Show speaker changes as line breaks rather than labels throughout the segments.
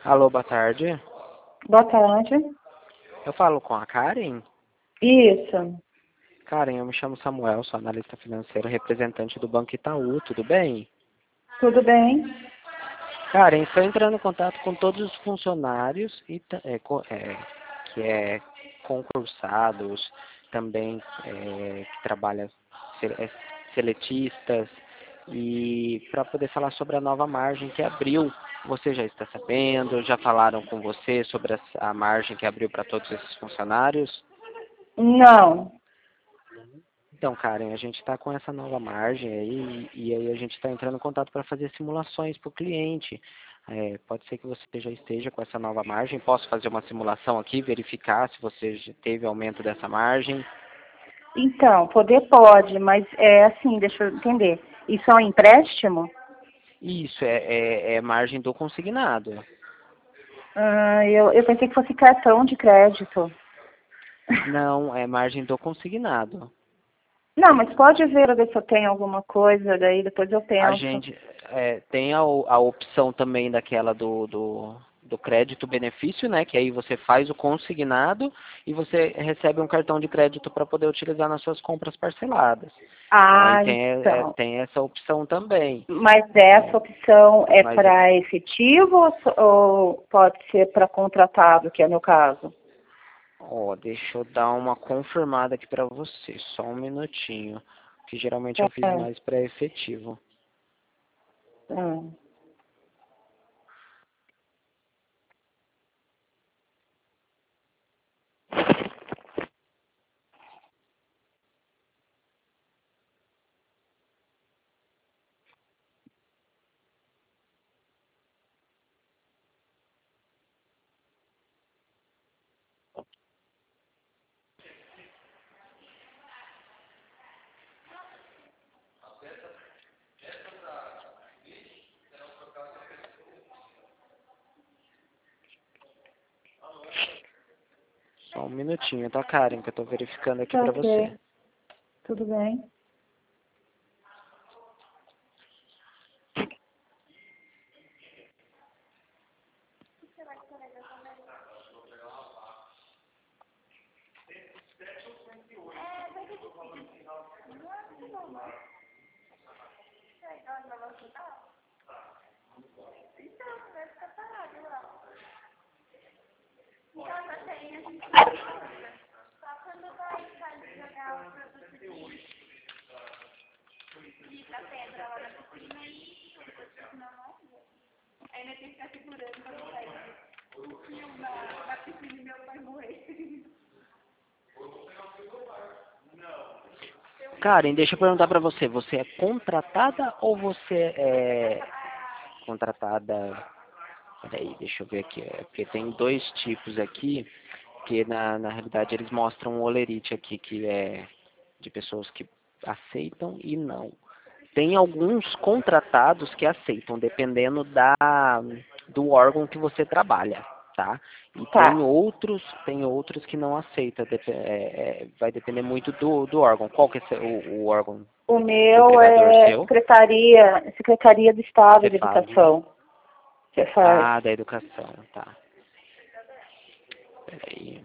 Alô, boa tarde.
Boa tarde.
Eu falo com a Karen?
Isso.
Karen, eu me chamo Samuel, sou analista financeiro, representante do Banco Itaú, tudo bem?
Tudo bem?
Karen, estou entrando em contato com todos os funcionários que é concursados, também que trabalham seletistas, e para poder falar sobre a nova margem que abriu. Você já está sabendo? Já falaram com você sobre a margem que abriu para todos esses funcionários?
Não.
Então, Karen, a gente está com essa nova margem aí e aí a gente está entrando em contato para fazer simulações para o cliente. Pode ser que você já esteja com essa nova margem. Posso fazer uma simulação aqui, verificar se você já teve aumento dessa margem?
Então, poder pode, mas é assim, deixa eu entender. Isso é um empréstimo?
Isso, é margem do consignado.
Eu pensei que fosse cartão de crédito.
Não, é margem do consignado.
Não, mas pode ver se eu tenho alguma coisa, daí depois eu
A
penso.
gente tem a opção também daquela do crédito-benefício, né? Que aí você faz o consignado e você recebe um cartão de crédito para poder utilizar nas suas compras parceladas. Então aí
Ah, então.
tem essa opção também.
Mas essa opção é
Mas,
para efetivo ou pode ser para contratado, que é o meu caso?
ó, deixa eu dar uma confirmada aqui para você, só um minutinho, que geralmente eu fiz
É.
mais para efetivo.
Hum.
Só um minutinho, tá, Karen, que eu tô verificando aqui
Tá
para você.
ok, tudo bem.
Karen, deixa eu perguntar pra você, você é contratada ou você é contratada? Peraí, deixa eu ver aqui, porque tem dois tipos aqui, que na realidade eles mostram um olerite aqui, que é de pessoas que aceitam e não. Tem alguns contratados que aceitam, dependendo do órgão que você trabalha, tá? E
Tá.
tem outros que não aceitam, vai depender muito do órgão. Qual que é o órgão
O
do
meu
empregador
é
seu?
Secretaria do Estado de
Cefaz.
Educação. Você faz.
Ah, da educação, tá. Peraí.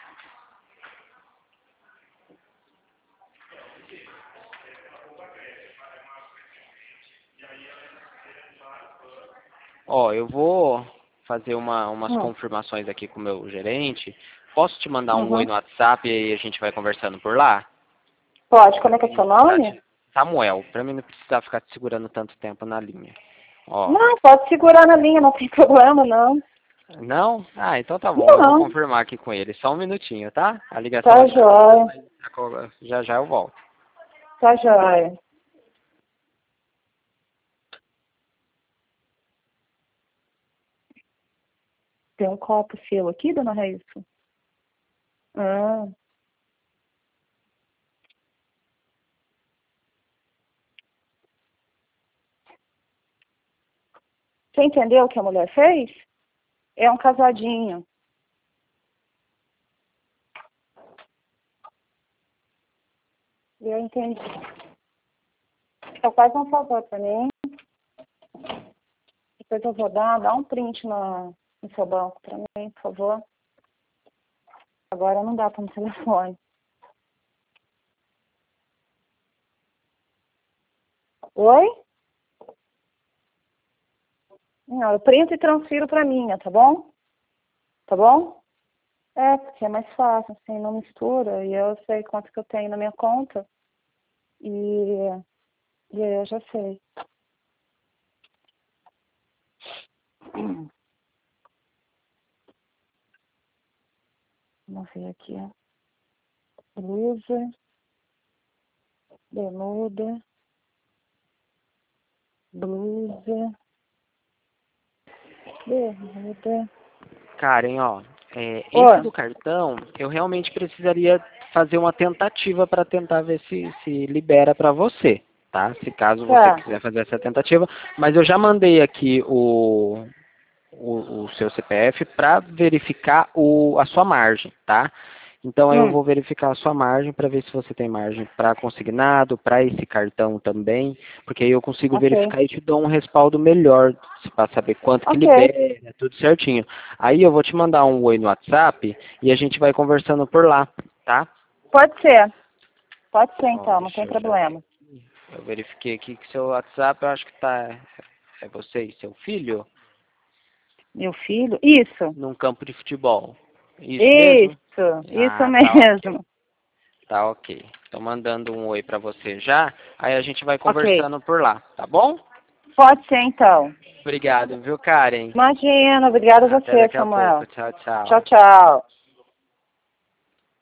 Ó, eu vou fazer umas
Hum.
confirmações aqui com o meu gerente. Posso te mandar um oi
Uhum.
no WhatsApp e aí a gente vai conversando por lá?
Pode, como é que é seu nome?
Samuel, pra mim não precisar ficar te segurando tanto tempo na linha. Ó,
Não, pode segurar na linha, não tem problema, não.
não? Ah, então tá bom, eu vou
Não,
confirmar aqui com ele. Só um minutinho, tá? A ligação
tá
vai ficar cortando,
jóia,
mas já já eu volto.
tá jóia. Tem um copo seu aqui, dona Raíssa? Ah, você entendeu o que a mulher fez? É um casadinho. Eu entendi. Então faz um favor pra mim. Depois eu vou dar um print no seu banco para mim, por favor. Agora não dá para no telefone. Oi? Não, eu printo e transfiro para minha, tá bom? Tá bom? É, porque é mais fácil, assim, não mistura. E eu sei quanto que eu tenho na minha conta. E aí eu já sei. Vamos ver aqui, ó. Blusa, bermuda, blusa, bermuda.
Karen, ó, esse
Oi.
do cartão, eu realmente precisaria fazer uma tentativa para tentar ver se libera para você, tá? Se caso você
Tá,
quiser fazer essa tentativa, mas eu já mandei aqui o seu CPF para verificar a sua margem, tá? Então eu vou verificar a sua margem para ver se você tem margem para consignado, para esse cartão também, porque aí eu consigo
ok.
verificar e te dou um respaldo melhor para saber quanto que
Ok,
libera, tudo certinho. Aí eu vou te mandar um oi no WhatsApp e a gente vai conversando por lá, tá?
pode ser. Pode ser
Ó,
então, não
deixa
tem
eu já ver
problema.
aqui. Eu verifiquei aqui que seu WhatsApp, eu acho que tá é você e seu filho
Meu filho? Isso,
num campo de futebol. Isso mesmo?
isso
Ah, tá ok.
mesmo.
Tá ok. Tô mandando um oi pra você já. Aí a gente vai
Ok,
conversando por lá, tá bom?
pode ser então.
Obrigado, viu, Karen?
Imagina, obrigada a
Até
você,
daqui a pouco.
Samuel.
Tchau,
Tchau,
tchau.
tchau.